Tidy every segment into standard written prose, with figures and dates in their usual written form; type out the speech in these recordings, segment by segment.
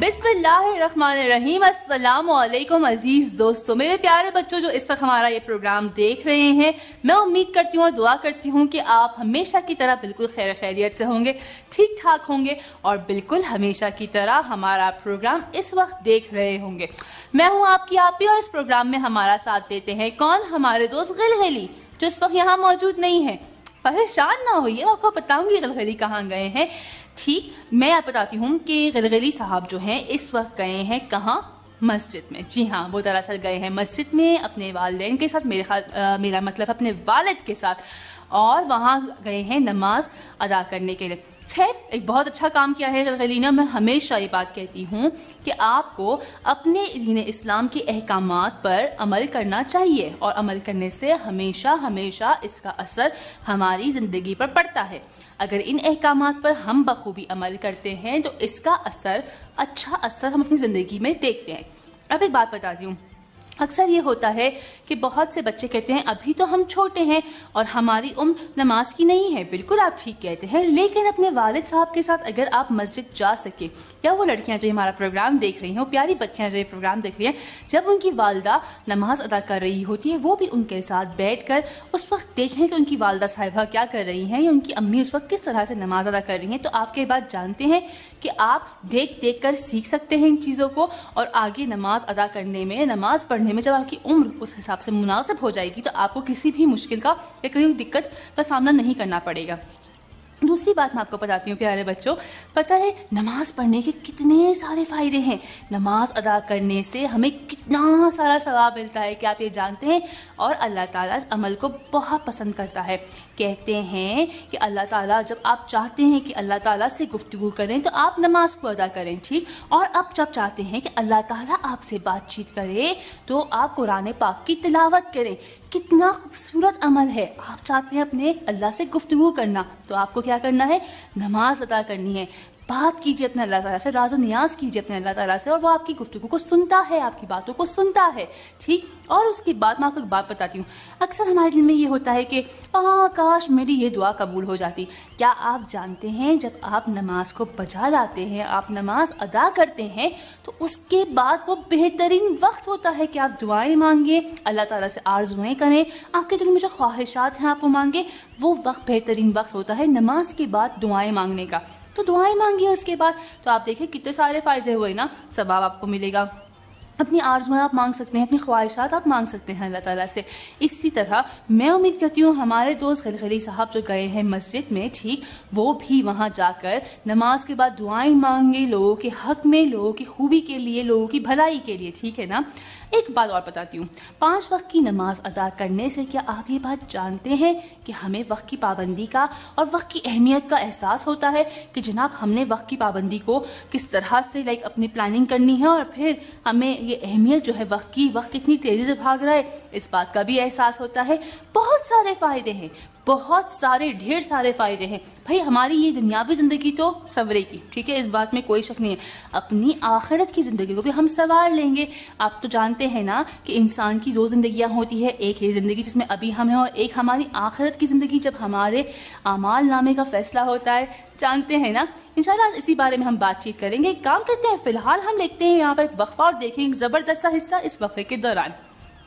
बिस्मिल्लाहिर्रहमानिर्रहीम। अस्सलाम वालेकुम अजीज दोस्तों, मेरे प्यारे बच्चों जो इस वक्त हमारा ये प्रोग्राम देख रहे हैं, मैं उम्मीद करती हूँ और दुआ करती हूँ कि आप हमेशा की तरह बिल्कुल खैर खैरियत से होंगे, ठीक ठाक होंगे और बिल्कुल हमेशा की तरह हमारा प्रोग्राम इस वक्त देख रहे होंगे। मैं हूँ आपकी आपी और इस प्रोग्राम में हमारा साथ देते हैं कौन? हमारे दोस्त गिलगिली जो इस वक्त यहाँ मौजूद नहीं है। परेशान ना होइए, आपको बताऊंगी गिलगिली कहाँ गए हैं। ठीक, मैं आप बताती हूँ कि गिलगिली साहब जो हैं इस वक्त गए हैं कहाँ? मस्जिद में। जी हाँ, वो दरअसल गए हैं मस्जिद में अपने वालिदैन के साथ, मेरा मतलब अपने वालिद के साथ, और वहाँ गए हैं नमाज अदा करने के लिए। खैर, एक बहुत अच्छा काम किया है गिलगिली ने। मैं हमेशा ये बात कहती हूँ कि आपको अपने दीन इस्लाम के अहकामात पर अमल करना चाहिए और अमल करने से हमेशा हमेशा इसका असर हमारी ज़िंदगी पर पड़ता है। अगर इन अहकामात पर हम बखूबी अमल करते हैं तो इसका अच्छा असर हम अपनी ज़िंदगी में देखते हैं। अब एक बात बताती हूँ, अक्सर ये होता है कि बहुत से बच्चे कहते हैं अभी तो हम छोटे हैं और हमारी उम्र नमाज की नहीं है। बिल्कुल आप ठीक कहते हैं, लेकिन अपने वालिद साहब के साथ अगर आप मस्जिद जा सके, या वो लड़कियां जो हमारा प्रोग्राम देख रही हैं, वो प्यारी बच्चियां जो ये प्रोग्राम देख रही हैं, जब उनकी वालदा नमाज अदा कर रही होती है, वो भी उनके साथ बैठकर उस वक्त देखें कि उनकी वालदा साहिबा क्या कर रही हैं या उनकी अम्मी उस वक्त किस तरह से नमाज अदा कर रही हैं, तो आपके बात जानते हैं कि आप देख देख कर सीख सकते हैं इन चीज़ों को, और आगे नमाज अदा करने में, नमाज पढ़ने में जब आपकी उम्र उस हिसाब से मुनासिब हो जाएगी तो आपको किसी भी मुश्किल का या कोई दिक्कत का सामना नहीं करना पड़ेगा। दूसरी बात मैं आपको बताती हूँ प्यारे बच्चों, पता है नमाज पढ़ने के कितने सारे फ़ायदे हैं। नमाज अदा करने से हमें कितना सारा सवाब मिलता है कि आप ये जानते हैं, और अल्लाह ताला इस अमल को बहुत पसंद करता है। कहते हैं कि अल्लाह ताला, जब आप चाहते हैं कि अल्लाह ताला से गुफ्तगू करें तो आप नमाज को अदा करें, ठीक, और अब जब चाहते हैं कि अल्लाह ताला आपसे बातचीत करे तो आप कुरान पाक की तिलावत करें। कितना खूबसूरत अमल है। आप चाहते हैं अपने अल्लाह से गुफ्तगू करना, तो आपको क्या करना है? नमाज अदा करनी है। बात कीजिए अपने अल्लाह ताला से, राज़ो नियाज कीजिए अपने अल्लाह ताला से, और वो आपकी गुफ्तगू को सुनता है, आपकी बातों को सुनता है, ठीक। और उसके बाद मैं आपको एक बात बताती हूँ, अक्सर हमारे दिल में ये होता है कि काश मेरी ये दुआ कबूल हो जाती। क्या आप जानते हैं जब आप नमाज को बजा लाते हैं, आप नमाज अदा करते हैं, तो उसके बाद वो बेहतरीन वक्त होता है कि आप दुआएं मांगिए, अल्लाह ताला से आरज़ुएं करें, आपके दिल में जो ख्वाहिशात हैं आप वो मांगे। वो वक्त बेहतरीन वक्त होता है नमाज के बाद दुआएं मांगने का। तो दुआएं मांगिए उसके बाद, तो आप देखिए कितने सारे फ़ायदे हुए ना, सवाब आपको मिलेगा। अपनी आरज़ुएं आप मांग सकते हैं, अपनी ख्वाहिशात आप मांग सकते हैं अल्लाह ताला से। इसी तरह मैं उम्मीद करती हूँ हमारे दोस्त गिलगिली साहब जो गए हैं मस्जिद में, ठीक, वो भी वहाँ जाकर नमाज के बाद दुआएं मांगे, लोगों के हक़ में, लोगों की खूबी के लिए, लोगों की भलाई के लिए, ठीक है ना। एक बात और बताती हूँ, 5 वक्त की नमाज अदा करने से क्या आप ये बात जानते हैं कि हमें वक्त की पाबंदी का और वक्त की अहमियत का एहसास होता है कि जनाब हमने वक्त की पाबंदी को किस तरह से अपनी प्लानिंग करनी है, और फिर हमें ये अहमियत जो है वक्त की, वक्त कितनी तेज़ी से भाग रहा है, इस बात का भी एहसास होता है। बहुत सारे फ़ायदे हैं, बहुत सारे, ढेर सारे फ़ायदे हैं भाई। हमारी ये दुनियावी ज़िंदगी तो संवरेगी, ठीक है, इस बात में कोई शक नहीं है। अपनी आखिरत की ज़िंदगी को भी हम संवार लेंगे। आप तो जानते हैं ना कि इंसान की 2 ज़िंदगियाँ होती है, एक ये ज़िंदगी जिसमें अभी हम हैं, और एक हमारी आखिरत की ज़िंदगी जब हमारे आमाल नामे का फ़ैसला होता है, जानते हैं ना। इंशाल्लाह इसी बारे में हम बातचीत करेंगे। एक काम करते हैं, फ़िलहाल हम लिखते हैं यहाँ पर एक वक्फा और देखेंगे एक ज़बरदस्त सा हिस्सा इस वक्फे के दौरान।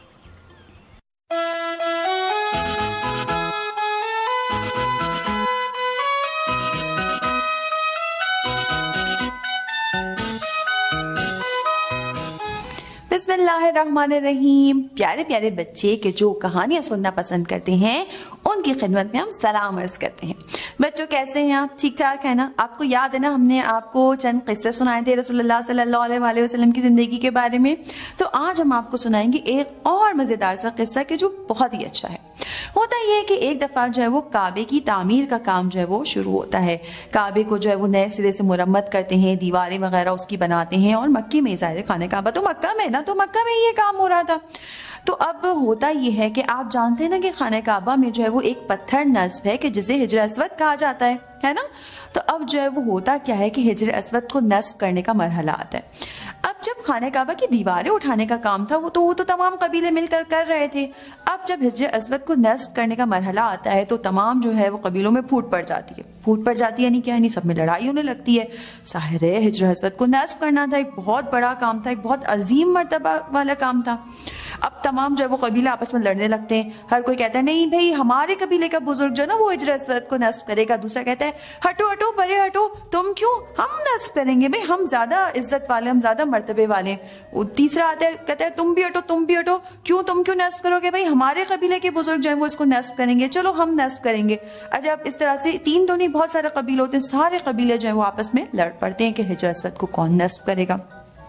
बिस्मिल्लाहिर्रहमानिर्रहीम। प्यारे प्यारे बच्चे के जो कहानियाँ सुनना पसंद करते हैं उनकी खिदमत में हम सलाम अर्ज करते हैं। बच्चों कैसे हैं आप? ठीक ठाक है ना? आपको याद है ना हमने आपको चंद किस्से सुनाए थे रसूलुल्लाह सल्लल्लाहु अलैहि वसल्लम की ज़िंदगी के बारे में। तो आज हम आपको सुनाएंगे एक और मज़ेदार सा किस्सा कि जो बहुत ही अच्छा है। होता यह है कि एक दफ़ा जो है वो काबे की तामीर का काम जो है वो शुरू होता है। काबे को जो है वो नए सिरे से मुरम्मत करते हैं, दीवारें वगैरह उसकी बनाते हैं, और मक्के में ज़ाहिर खाने काबा तो मक्का में ना, तो मक्का में ये काम हो रहा था। तो अब होता ये है कि आप जानते हैं ना कि खाने काबा में जो है वो एक पत्थर नस्ब है कि जिसे हिजर अस्वद कहा जाता है ना। तो अब जो है वो होता क्या है कि हिजर अस्वद को नस्ब करने का मरहला आता है। अब जब खाने काबा की दीवारें उठाने का काम था वो तो तमाम कबीले मिलकर कर रहे थे। अब जब हिज्र अस्वद को नस्ब करने का मरहला आता है तो तमाम जो है वो कबीलों में फूट पड़ जाती है। फूट पड़ जाती है यानी क्या, यानी सब में लड़ाई होने लगती है। ज़ाहिर है हिज्र अस्वद को नस्ब करना था, एक बहुत बड़ा काम था, एक बहुत अजीम मर्तबा वाला काम था। अब तमाम जो है वो कबीले आपस में लड़ने लगते हैं। हर कोई कहता है नहीं भाई हमारे कबीले का बुजुर्ग जो ना वो हिज्र अस्वद को नस्ब करेगा। दूसरा कहता है हटो हटो परे हटो, तुम क्यों, हम नस्ब करेंगे भाई, हम ज्यादा इज्जत वाले, हम ज्यादा मर्तबे वाले। तीसरा आता है कहता है तुम भी हटो, क्यों, तुम क्यों नस्ब करोगे भाई, हमारे कबीले के बुजुर्ग जो है वो इसको नस्ब करेंगे, चलो हम नस्ब करेंगे। अच्छा अब इस तरह से तीन तो नहीं बहुत सारे कबीले होते हैं, सारे कबीले जो है वो आपस में लड़ पड़ते हैं कि हिज्र अस्वद को कौन नस्ब करेगा।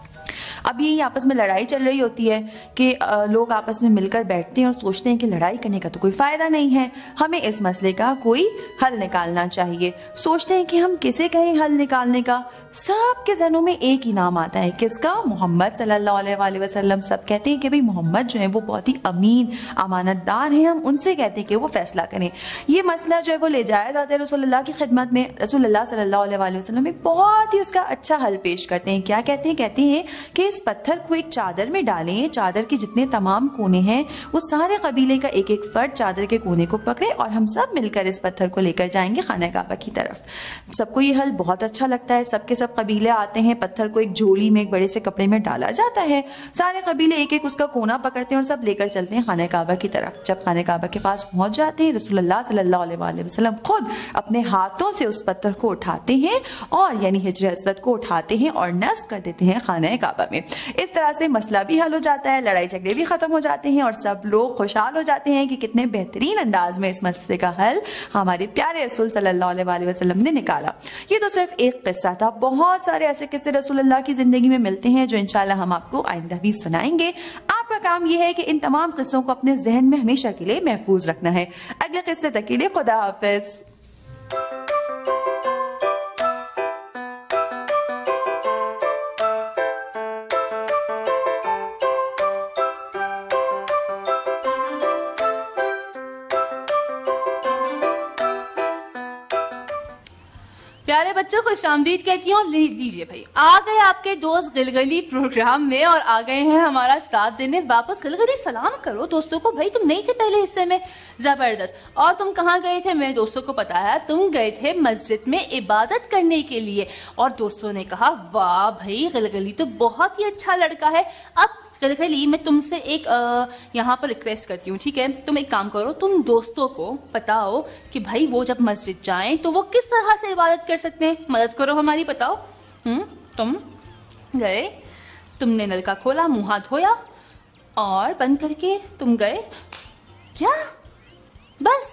अब यही आपस में लड़ाई चल रही होती है कि लोग आपस में मिलकर बैठते हैं और सोचते हैं कि लड़ाई करने का तो कोई फायदा नहीं है, हमें इस मसले का कोई हल निकालना चाहिए। सोचते हैं कि हम किसे कहें हल निकालने का। सबके जहनों में एक ही नाम आता है, किसका, मोहम्मद सल्लल्लाहु अलैहि वसल्लम। सब कहते हैं कि भाई मोहम्मद जो है वो बहुत ही अमीन अमानतदार हैं, हम उनसे कहते हैं कि वो फैसला करें। ये मसला जो है वो ले जाया जाता है रसूलुल्लाह की खिदमत में। रसूलुल्लाह सल्लल्लाहु अलैहि वसल्लम एक बहुत ही उसका अच्छा हल पेश करते हैं। क्या कहते हैं, कहते हैं कि इस पत्थर को एक चादर में डालें, चादर के जितने तमाम कोने हैं वो सारे कबीले का एक एक फर्द चादर के कोने को पकड़े और हम सब मिलकर इस पत्थर को लेकर जाएंगे खाना काबा की तरफ। सबको ये हल बहुत अच्छा लगता है, सबके सब कबीले आते हैं, पत्थर को एक झोली में एक बड़े से कपड़े में डाला जाता है, सारे कबीले एक एक उसका कोना पकड़ते हैं और सब लेकर चलते हैं खाना काबा की तरफ। जब खाना काबा के पास पहुंच जाते हैं रसूलुल्लाह सल्लल्लाहु अलैहि वसल्लम खुद अपने हाथों से उस पत्थर को उठाते हैं और यानी हिज्र अस्वद को उठाते हैं और नस्ब कर देते हैं खाना काबा में। इस तरह से मसला भी हल हो जाता है, लड़ाई झगड़े भी खत्म हो जाते हैं और सब लोग खुशहाल हो जाते हैं कि कितने बेहतरीन अंदाज में इस मसले का हल हमारे प्यारे रसूल सल्लल्लाहु अलैहि वसल्लम ने निकाला। ये तो सिर्फ एक किस्सा था, बहुत सारे ऐसे किस्से रसूलुल्लाह की जिंदगी में मिलते हैं जो इंशाल्लाह हम आपको आइंदा भी सुनाएंगे। आपका काम यह है कि इन तमाम किस्सों को अपने जहन में हमेशा के लिए महफूज रखना है। अगले किस्से तक के लिए खुदा हाफिज। प्यारे बच्चों खुशामदीद कहती हूँ। लीजिए भाई, आ गए आपके दोस्त गिलगली प्रोग्राम में और आ गए हैं हमारा साथ देने वापस। गिलगली सलाम करो दोस्तों को, भाई तुम नहीं थे पहले हिस्से में, जबरदस्त। और तुम कहाँ गए थे, मेरे दोस्तों को पता है, तुम गए थे मस्जिद में इबादत करने के लिए। और दोस्तों ने कहा वाह भाई गिलगली तो बहुत ही अच्छा लड़का है। अब गिलगली मैं तुमसे एक यहाँ पर रिक्वेस्ट करती हूँ, ठीक है, तुम एक काम करो, तुम दोस्तों को बताओ कि भाई वो जब मस्जिद जाएं तो वो किस तरह से इबादत कर सकते हैं। मदद करो हमारी, बताओ। तुम गए, तुमने नल का खोला, मुंह हाथ धोया और बंद करके तुम गए, क्या बस।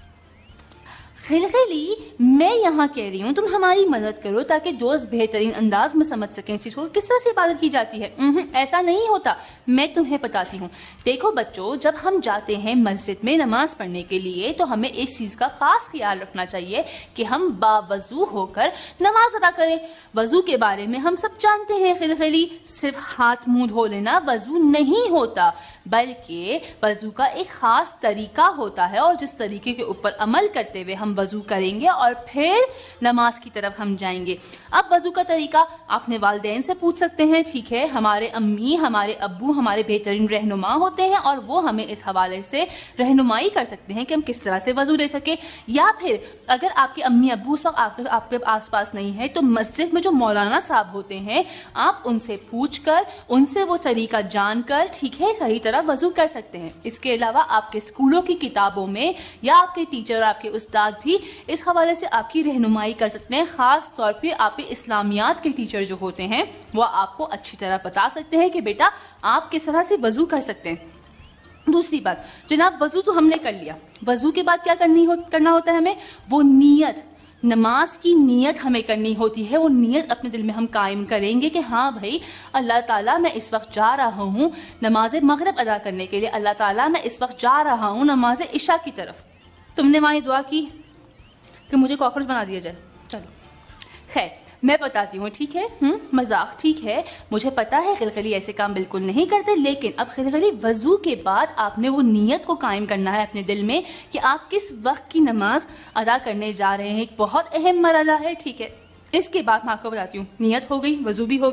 गिलगली मैं यहाँ कह रही हूँ तुम हमारी मदद करो ताकि दोस्त बेहतरीन अंदाज में समझ सकें इस चीज़ को किस तरह से इबादत की जाती है। ऐसा नहीं होता, मैं तुम्हें बताती हूँ। देखो बच्चों, जब हम जाते हैं मस्जिद में नमाज पढ़ने के लिए तो हमें इस चीज़ का खास ख्याल रखना चाहिए कि हम बावजू होकर नमाज अदा करें। वजू के बारे में हम सब जानते हैं गिलगली, सिर्फ हाथ मुंह धो लेना वजू नहीं होता, बल्कि वजू का एक खास तरीका होता है और जिस तरीके के ऊपर अमल करते हुए हम वजू करेंगे और फिर नमाज की तरफ हम जाएंगे। अब वजू का तरीका अपने वालिदैन से पूछ सकते हैं, ठीक है, हमारे अम्मी हमारे अब्बू हमारे बेहतरीन रहनुमा होते हैं और वो हमें इस हवाले से रहनुमाई कर सकते हैं कि हम किस तरह से वजू ले सके। या फिर अगर आपके अम्मी अब्बू उस वक्त आपके आसपास नहीं है तो मस्जिद में जो मौलाना साहब होते हैं आप उनसे पूछकर उनसे वो तरीका जानकर, ठीक है, सही तरह वजू कर सकते हैं। इसके अलावा आपके स्कूलों की किताबों में या आपके टीचर और आपके उस्ताद भी इस हवाले से आपकी रहनुमाई कर सकते हैं। खास तौर पे आप इस्लामियात के टीचर जो होते हैं वो आपको अच्छी तरह बता सकते हैं कि बेटा आप किस तरह से वजू कर सकते हैं। दूसरी बात जनाब, वजू तो हमने कर लिया, वजू के बाद क्या करना होता है हमें, वो नियत, नमाज की नियत हमें करनी होती है। वो नियत अपने दिल में हम कायम करेंगे कि हाँ भाई अल्लाह ताला मैं इस वक्त जा रहा हूँ नमाज मगरिब अदा करने के लिए, अल्लाह ताला मैं इस वक्त जा रहा हूँ नमाज इशा की तरफ। तुमने वहाँ दुआ की कि मुझे कॉकरोच बना दिया जाए, चलो खैर मैं बताती हूँ, ठीक है, मजाक ठीक है, मुझे पता है गिलगली ऐसे काम बिल्कुल नहीं करते, लेकिन अब गिलगली वजू के बाद आपने वो नियत को कायम करना है अपने दिल में कि आप किस वक्त की नमाज अदा करने जा रहे हैं। एक बहुत अहम मरहला है, ठीक है। इसके बाद मैं आपको बताती हूँ, नियत हो गई, वजू भी हो गया।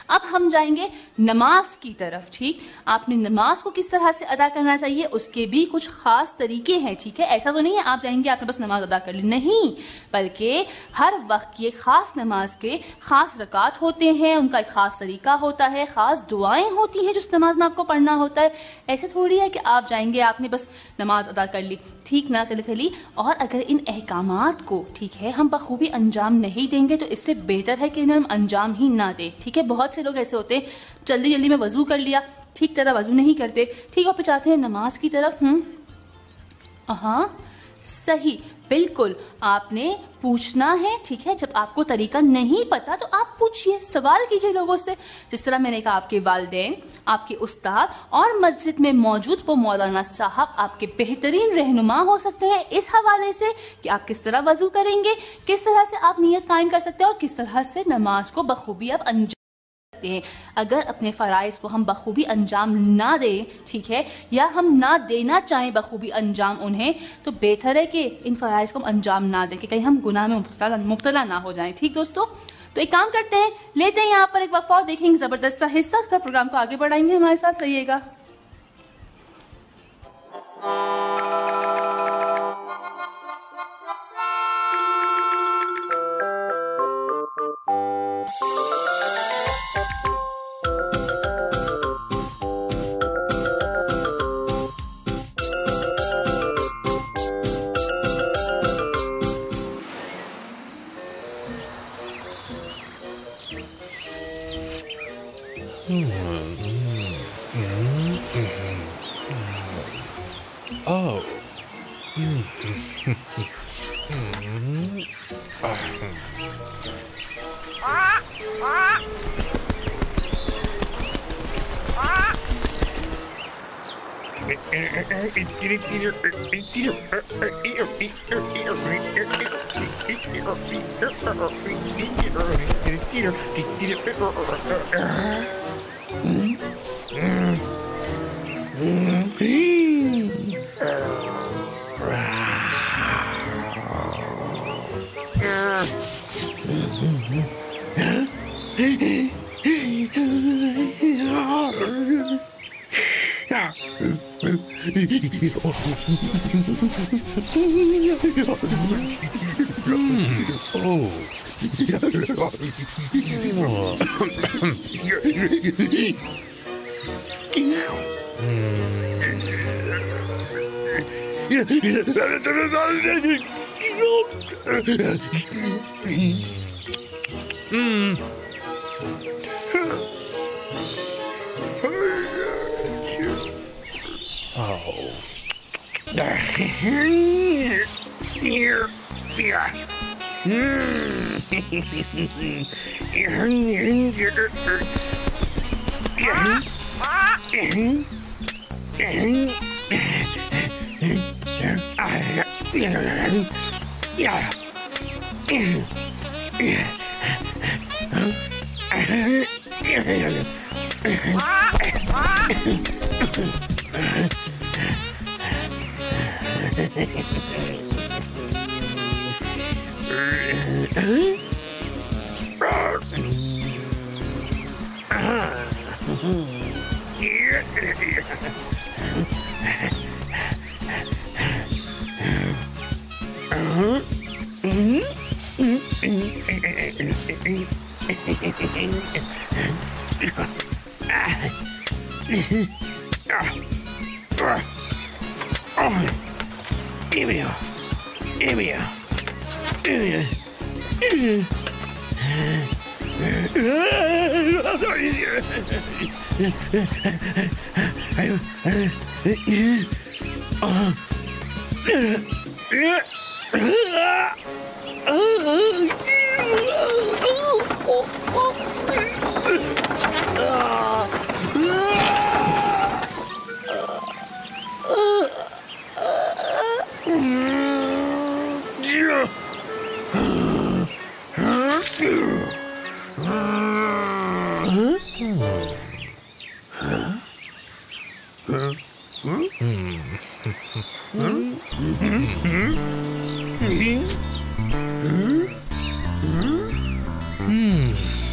अब हम जाएंगे नमाज की तरफ। ठीक, आपने नमाज को किस तरह से अदा करना चाहिए उसके भी कुछ खास तरीके हैं। ठीक है, ऐसा तो नहीं है आप जाएंगे आपने बस नमाज अदा कर ली, नहीं, बल्कि हर वक्त ये खास नमाज के खास रकात होते हैं, उनका एक खास तरीका होता है, खास दुआएं होती हैं जो उस नमाज में आपको पढ़ना होता है। ऐसे थोड़ी है कि आप जाएंगे आपने बस नमाज अदा कर ली, ठीक ना खली। और अगर इन अहकामात को, ठीक है, हम बखूबी अंजाम नहीं देंगे तो इससे बेहतर है कि इन्हें हम अंजाम ही ना दें। ठीक है, बहुत से लोग ऐसे होते हैं जल्दी जल्दी में वजू कर लिया, ठीक तरह वजू नहीं करते, ठीक, और फिर चाहते हैं नमाज की तरफ। हाँ सही, बिल्कुल आपने पूछना है। ठीक है, जब आपको तरीका नहीं पता तो आप पूछिए, सवाल कीजिए लोगों से। जिस तरह मैंने कहा आपके वालिदैन, आपके उस्ताद और मस्जिद में मौजूद वो मौलाना साहब आपके बेहतरीन रहनुमा हो सकते हैं इस हवाले से कि आप किस तरह वजू करेंगे, किस तरह से आप नियत कायम कर सकते हैं और किस तरह से नमाज को बखूबी आप अंजाम हैं। अगर अपने फ़राइज़ को हम बखूबी अंजाम ना दें, ठीक है, या हम ना देना चाहें बखूबी अंजाम उन्हें, तो बेहतर है कि इन फ़राइज़ को हम अंजाम ना दें कि कहीं हम गुनाह में मुब्तला ना हो जाएं। ठीक दोस्तों, तो एक काम करते हैं, लेते हैं यहाँ पर एक वक्फा और देखेंगे ज़बरदस्त सा हिस्सा, का प्रोग्राम को आगे बढ़ाएंगे, हमारे साथ रहिएगा। Oh.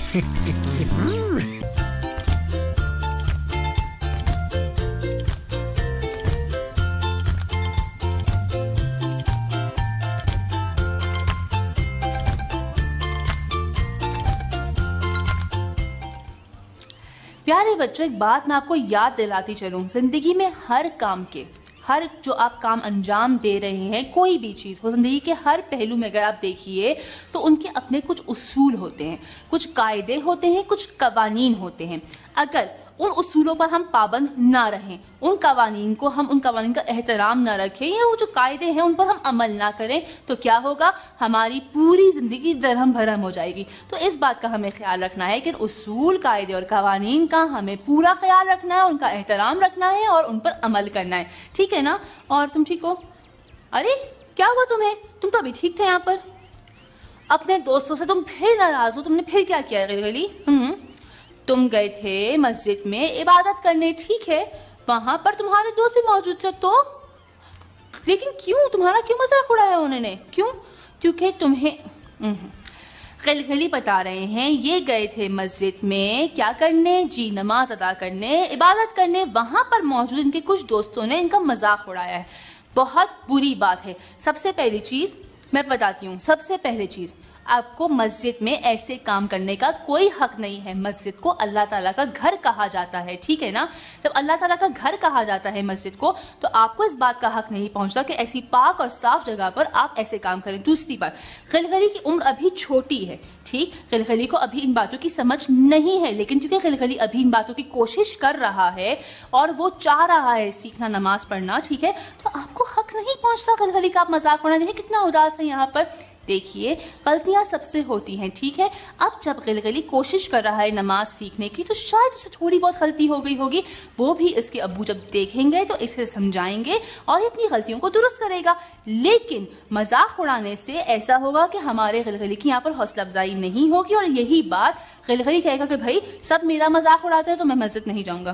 प्यारे बच्चों, एक बात मैं आपको याद दिलाती चलूं, जिंदगी में हर जो आप काम अंजाम दे रहे हैं, कोई भी चीज़ हो, ज़िंदगी के हर पहलू में अगर आप देखिए तो उनके अपने कुछ उसूल होते हैं, कुछ कायदे होते हैं, कुछ कवानीन होते हैं। अगर उन उसूलों पर हम पाबंद ना रहें, उन कवानीन का एहतराम ना रखें, या वो जो कायदे हैं उन पर हम अमल ना करें, तो क्या होगा, हमारी पूरी ज़िंदगी दरहम भरम हो जाएगी। तो इस बात का हमें ख्याल रखना है कि उसूल, कायदे और कवानीन का हमें पूरा ख्याल रखना है, उनका एहतराम रखना है और उन पर अमल करना है, ठीक है ना। और तुम ठीक हो? अरे क्या हुआ तुम्हें? तुम तो अभी ठीक थे यहाँ पर। अपने दोस्तों से तुम फिर नाराज हो? तुमने फिर क्या किया गली? तुम गए थे मस्जिद में इबादत करने, ठीक है, वहां पर तुम्हारे दोस्त भी मौजूद थे, तो लेकिन क्यों, तुम्हारा क्यों मजाक उड़ाया उन्होंने? क्यों? क्योंकि तुम्हें खली बता रहे हैं, ये गए थे मस्जिद में क्या करने जी, नमाज अदा करने, इबादत करने, वहां पर मौजूद इनके कुछ दोस्तों ने इनका मजाक उड़ाया है। बहुत बुरी बात है। सबसे पहली चीज मैं बताती हूँ, सबसे पहली चीज, आपको मस्जिद में ऐसे काम करने का कोई हक नहीं है। मस्जिद को अल्लाह ताला का घर कहा जाता है, ठीक है ना। जब अल्लाह ताला का घर कहा जाता है मस्जिद को, तो आपको इस बात का हक नहीं पहुंचता कि ऐसी पाक और साफ जगह पर आप ऐसे काम करें। दूसरी बात, खलखली की उम्र अभी छोटी है, ठीक, खलखली को अभी इन बातों की समझ नहीं है, लेकिन क्योंकि खलखली अभी इन बातों की कोशिश कर रहा है और वो चाह रहा है सीखना, नमाज पढ़ना, ठीक है, तो आपको हक नहीं पहुंचता खलखली का आप मजाक उड़ाना। देखिए कितना उदास है यहाँ पर। देखिए गलतियां सबसे होती हैं, ठीक है। अब जब गलगली कोशिश कर रहा है नमाज सीखने की, तो शायद उसे थोड़ी बहुत गलती हो गई होगी, वो भी इसके अब्बू जब देखेंगे तो इसे समझाएंगे और अपनी गलतियों को दुरुस्त करेगा। लेकिन मजाक उड़ाने से ऐसा होगा कि हमारे गलगली की यहाँ पर हौसला अफजाई नहीं होगी और यही बात गलगली कहेगा कि भाई सब मेरा मजाक उड़ाते हैं तो मैं मस्जिद नहीं जाऊंगा।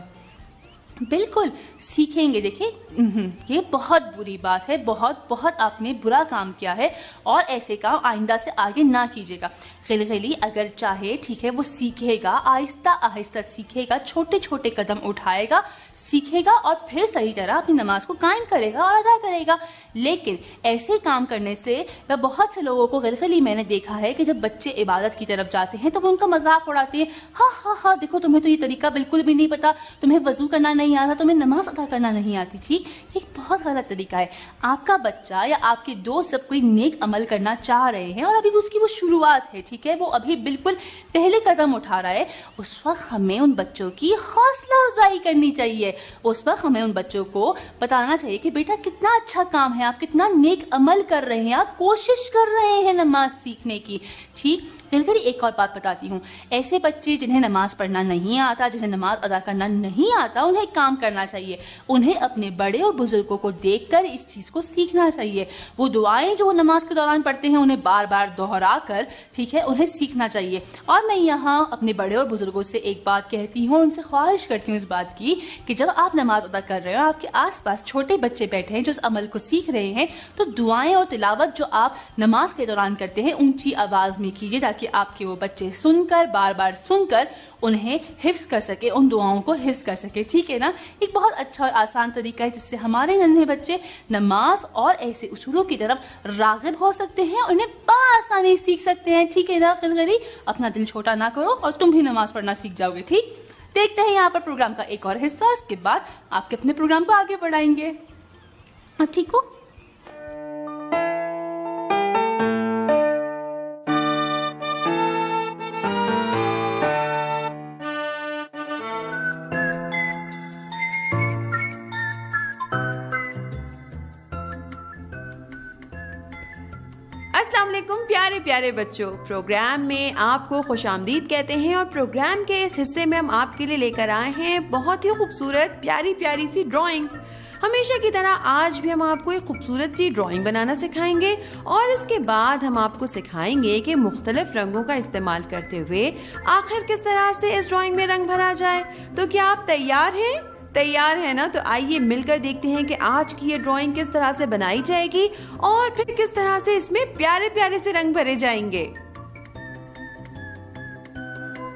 बिल्कुल सीखेंगे। देखिए ये बहुत बुरी बात है, बहुत आपने बुरा काम किया है और ऐसे काम आइंदा से आगे ना कीजिएगा। खिलखिली अगर चाहे, ठीक है, वो सीखेगा, आहिस्ता आहिस्ता सीखेगा, छोटे छोटे कदम उठाएगा, सीखेगा और फिर सही तरह अपनी नमाज को कायम करेगा और अदा करेगा। लेकिन ऐसे काम करने से बहुत से लोगों को खिलखिली मैंने देखा है कि जब बच्चे इबादत की तरफ जाते हैं तो वो उनका मजाक उड़ाते हैं, हाँ देखो तुम्हें तो ये तरीका बिल्कुल भी नहीं पता, तुम्हें वजू करना नहीं आता, तुम्हें नमाज अदा करना नहीं आती। ठीक, एक बहुत गलत तरीका है। आपका बच्चा या आपके दोस्त जब कोई नेक अमल करना चाह रहे हैं और अभी उसकी वो शुरुआत है, ठीक है, वो अभी बिल्कुल पहले कदम उठा रहा है, उस वक्त हमें उन बच्चों की हौसला अफजाई करनी चाहिए। उस वक्त हमें उन बच्चों को बताना चाहिए कि बेटा कितना अच्छा काम है, आप कितना नेक अमल कर रहे हैं, आप कोशिश कर रहे हैं नमाज सीखने की। ठीक, फिर एक और बात बताती हूँ, ऐसे बच्चे जिन्हें नमाज पढ़ना नहीं आता, जिन्हें नमाज अदा करना नहीं आता, उन्हें एक काम करना चाहिए, उन्हें अपने बड़े और बुजुर्गों को देखकर इस चीज़ को सीखना चाहिए। वो दुआएं जो वो नमाज के दौरान पढ़ते हैं उन्हें बार बार दोहरा कर, ठीक है, उन्हें सीखना चाहिए। और मैं यहाँ अपने बड़े और बुजुर्गों से एक बात कहती हूँ, उनसे ख्वाहिश करती हूँ इस बात की कि जब आप नमाज अदा कर रहे हो, आपके आसपास छोटे बच्चे बैठे हैं जो इस अमल को सीख रहे हैं, तो दुआएं और तिलावत जो आप नमाज के दौरान करते हैं ऊंची आवाज़ में कीजिए, ताकि आपके वो बच्चे सुनकर, बार बार सुनकर उन्हें हिफ्ज कर सके, उन दुआओं को हिफ्ज कर सके। ठीक है ना, एक बहुत अच्छा और आसान तरीका है जिससे हमारे नन्हे बच्चे नमाज और ऐसे उसूलों की तरफ राग़िब हो सकते हैं, उन्हें बआसानी सीख सकते हैं। ठीक है ना, खिलखिली अपना दिल छोटा ना करो और तुम भी नमाज पढ़ना सीख जाओगे। ठीक, देखते हैं यहाँ पर प्रोग्राम का एक और हिस्सा, उसके बाद आपके अपने प्रोग्राम को आगे बढ़ाएंगे। आप ठीक हो? प्यारे प्यारे बच्चों, प्रोग्राम में आपको खुशामदीद कहते हैं और प्रोग्राम के इस हिस्से में हम आपके लिए लेकर आए हैं बहुत ही खूबसूरत प्यारी प्यारी सी ड्राइंग्स। हमेशा की तरह आज भी हम आपको एक खूबसूरत सी ड्राइंग बनाना सिखाएंगे और इसके बाद हम आपको सिखाएंगे कि मुख्तलिफ रंगों का इस्तेमाल करते हुए आखिर किस तरह से इस ड्राइंग में रंग भरा जाए। तो क्या आप तैयार हैं? तैयार है ना? तो आइए मिलकर देखते हैं कि आज की ये ड्राइंग किस तरह से बनाई जाएगी और फिर किस तरह से इसमें प्यारे प्यारे से रंग भरे जाएंगे।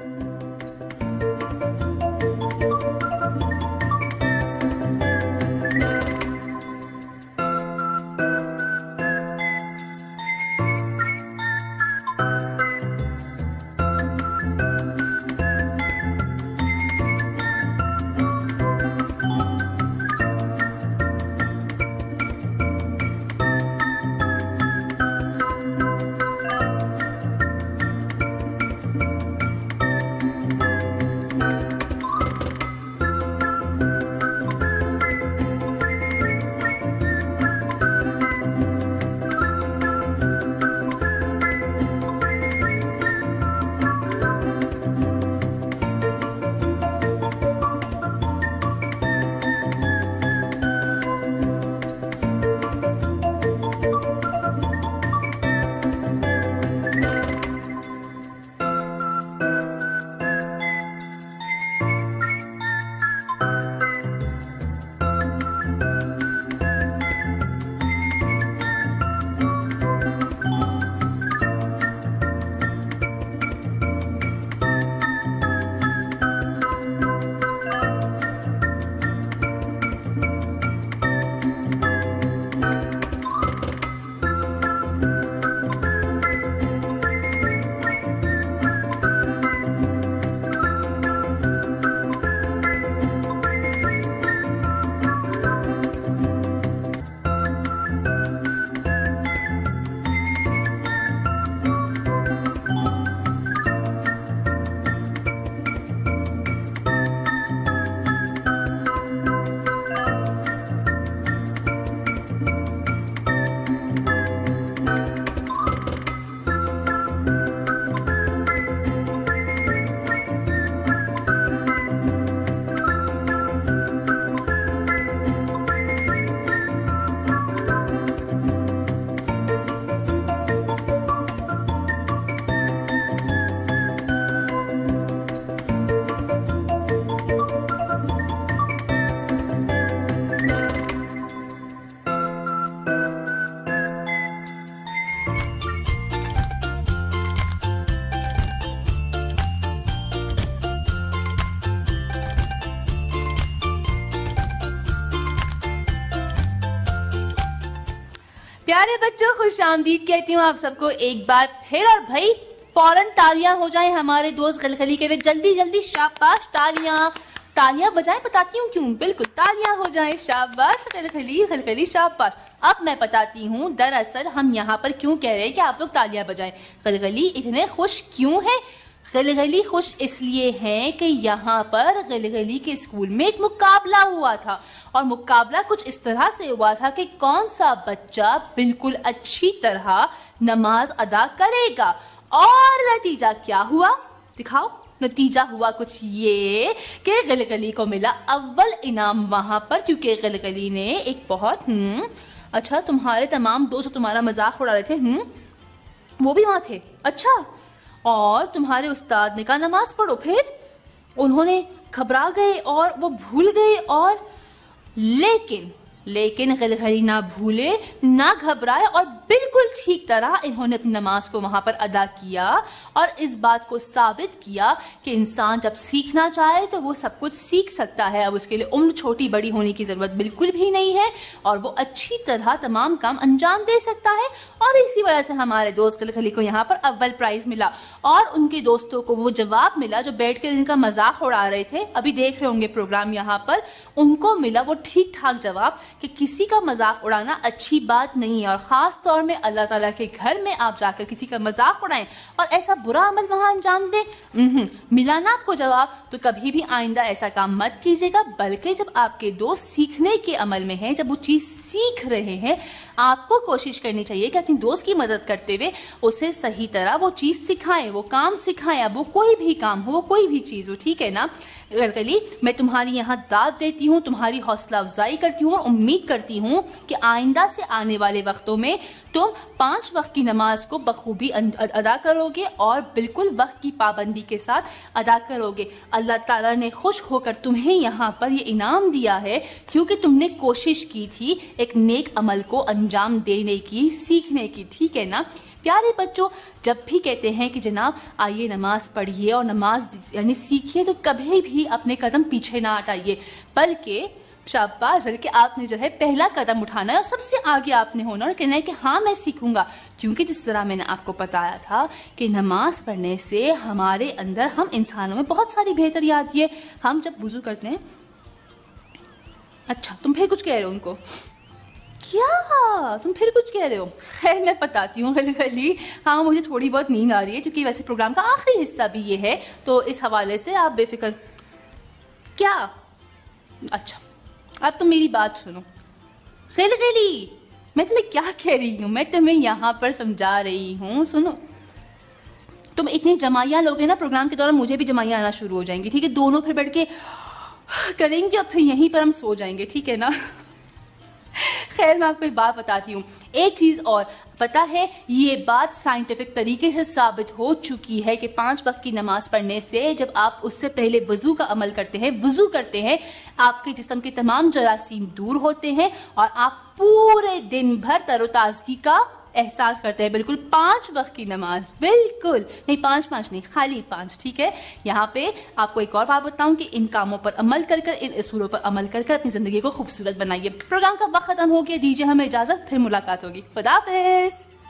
प्यारे बच्चों, खुश आमदीद कहती हूँ आप सबको एक बार फिर। और भाई फौरन तालियां हो जाएं हमारे दोस्त खलखली के लिए, जल्दी जल्दी शाबाश, तालियां बजाएं। बताती हूँ क्यों, बिल्कुल तालियां हो जाएं, शाबाश खलखली खलखली शाबाश। अब मैं बताती हूँ दरअसल हम यहाँ पर क्यों कह रहे हैं कि आप लोग तालियां बजाएं। खलखली इतने खुश क्यों है? खलखली खुश इसलिए हैं कि यहाँ पर खलखली के स्कूल में एक मुकाबला हुआ था, और मुकाबला कुछ इस तरह से हुआ था कि कौन सा बच्चा बिल्कुल अच्छी तरह नमाज अदा करेगा। और नतीजा क्या हुआ, दिखाओ। नतीजा हुआ कुछ ये कि खलखली को मिला अव्वल इनाम वहां पर, क्योंकि खलखली ने एक बहुत अच्छा, तुम्हारे तमाम दोस्त तुम्हारा मजाक उड़ा रहे थे, वो भी वहां थे, अच्छा। और तुम्हारे उस्ताद ने कहा नमाज पढ़ो, फिर उन्होंने घबरा गए और वो भूल गए। और लेकिन खलखली ना भूले ना घबराए, और बिल्कुल ठीक तरह इन्होंने अपनी नमाज को वहां पर अदा किया, और इस बात को साबित किया कि इंसान जब सीखना चाहे तो वो सब कुछ सीख सकता है। अब उसके लिए उम्र छोटी बड़ी होने की जरूरत बिल्कुल भी नहीं है, और वो अच्छी तरह तमाम काम अंजाम दे सकता है। और इसी वजह से हमारे दोस्त खलखली को यहाँ पर अव्वल प्राइज मिला, और उनके दोस्तों को वो जवाब मिला जो बैठ कर इनका मजाक उड़ा रहे थे, अभी देख रहे होंगे प्रोग्राम यहाँ पर, उनको मिला वो ठीक ठाक जवाब कि किसी का मजाक उड़ाना अच्छी बात नहीं है, और खास तौर में अल्लाह ताला के घर में आप जाकर किसी का मजाक उड़ाएं और ऐसा बुरा अमल वहां अंजाम दें। मिला ना आपको जवाब, तो कभी भी आइंदा ऐसा काम मत कीजिएगा। बल्कि जब आपके दोस्त सीखने के अमल में हैं, जब वो चीज सीख रहे हैं, आपको कोशिश करनी चाहिए कि अपनी दोस्त की मदद करते हुए उसे सही तरह वो चीज सिखाएं, वो काम सिखाएं। अब वो कोई भी काम हो, वो कोई भी चीज हो, ठीक है ना। खलखली, मैं तुम्हारी यहाँ दाद देती हूँ, तुम्हारी हौसला अफजाई करती हूँ, और उम्मीद करती हूँ कि आइंदा से आने वाले वक्तों में तुम 5 वक्त की नमाज को बखूबी अदा करोगे, और बिल्कुल वक्त की पाबंदी के साथ अदा करोगे। अल्लाह ताला ने खुश होकर तुम्हें यहाँ पर ये इनाम दिया है, क्योंकि तुमने कोशिश की थी एक नेक अमल को अंजाम देने की, सीखने की, ठीक है ना। प्यारे बच्चों, जब भी कहते हैं कि जनाब आइए नमाज पढ़िए और नमाज यानी सीखिए, तो कभी भी अपने कदम पीछे ना हटाइए, बल्कि शाबाश, बल्कि आपने जो है पहला कदम उठाना है और सबसे आगे आपने होना और कहना है कि हाँ मैं सीखूंगा। क्योंकि जिस तरह मैंने आपको बताया था कि नमाज पढ़ने से हमारे अंदर, हम इंसानों में बहुत सारी बेहतरी आती है। हम जब वुजू करते हैं, अच्छा तुम फिर कुछ कह रहे हो उनको, क्या तुम फिर कुछ कह रहे हो? खैर मैं बताती हूँ खलखली, हाँ मुझे थोड़ी बहुत नींद आ रही है, क्योंकि वैसे प्रोग्राम का आखिरी हिस्सा भी ये है, तो इस हवाले से आप बेफिक्र। क्या? अच्छा अब तुम मेरी बात सुनो खलखली, मैं तुम्हें क्या कह रही हूँ, मैं तुम्हें यहाँ पर समझा रही हूँ, सुनो। तुम इतनी जमाइयाँ लोगे ना प्रोग्राम के दौरान, मुझे भी जमाइयाँ आना शुरू हो जाएंगी, ठीक है। दोनों फिर बैठ के करेंगे और फिर यहीं पर हम सो जाएंगे, ठीक है ना। खैर मैं आपको एक बात बताती हूँ, एक चीज और पता है, ये बात साइंटिफिक तरीके से साबित हो चुकी है कि 5 वक्त की नमाज पढ़ने से, जब आप उससे पहले वजू का अमल करते हैं, वजू करते हैं, आपके जिस्म के तमाम जरासीम दूर होते हैं और आप पूरे दिन भर तरोताजगी का एहसास करते हैं। बिल्कुल 5 वक्त की नमाज, बिल्कुल नहीं 5 नहीं, खाली 5, ठीक है। यहाँ पे आपको एक और बात बताऊं कि इन कामों पर अमल कर कर, इन उसूलों पर अमल कर कर अपनी जिंदगी को खूबसूरत बनाइए। प्रोग्राम का वक्त खत्म हो गया, दीजिए हमें इजाजत, फिर मुलाकात होगी। खुदा हाफिज़।